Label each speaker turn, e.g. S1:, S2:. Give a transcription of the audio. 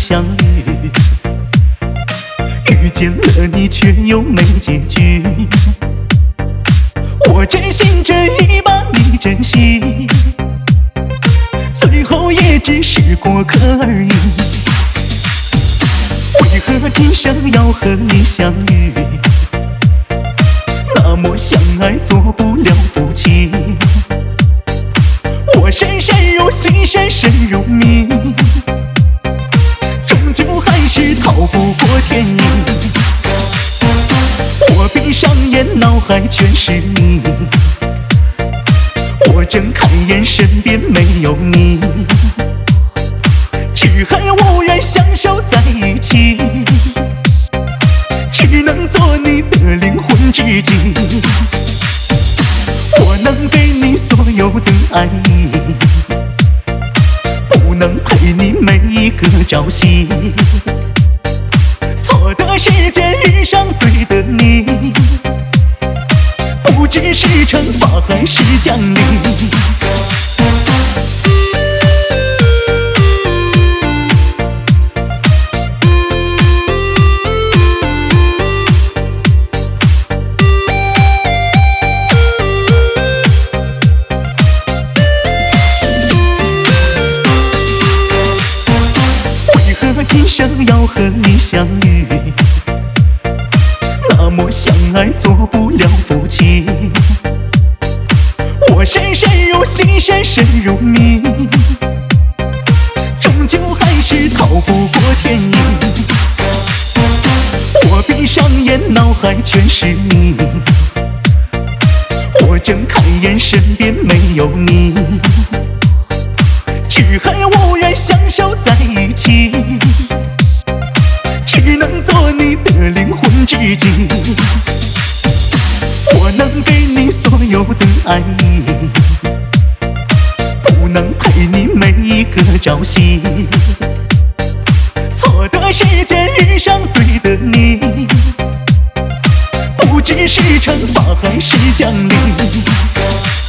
S1: 相遇，遇见了你却又没结局。我真心真意把你珍惜，最后也只是过客而已。为何今生要和你相遇？那么相爱做不了夫妻。我深深入心，深深入你，终究还是逃不过天意。我闭上眼，脑海全是你，我睁开眼，身边没有你，只恨无缘相守在一起，只能做你的灵魂知己。我能给你所有的爱意，不能陪你每一个朝夕。错的时间遇上对的你，不知是惩罚还是奖励。今生要和你相遇，那么相爱做不了夫妻。我深深入心，深深入你，终究还是逃不过天意。我闭上眼，脑海全是你，我睁开眼，身边没有你，只恨无缘相守在一起，只能做你的灵魂知己。我能给你所有的爱意，不能陪你每一个朝夕。错的时间遇上对的你，不知是惩罚还是奖励。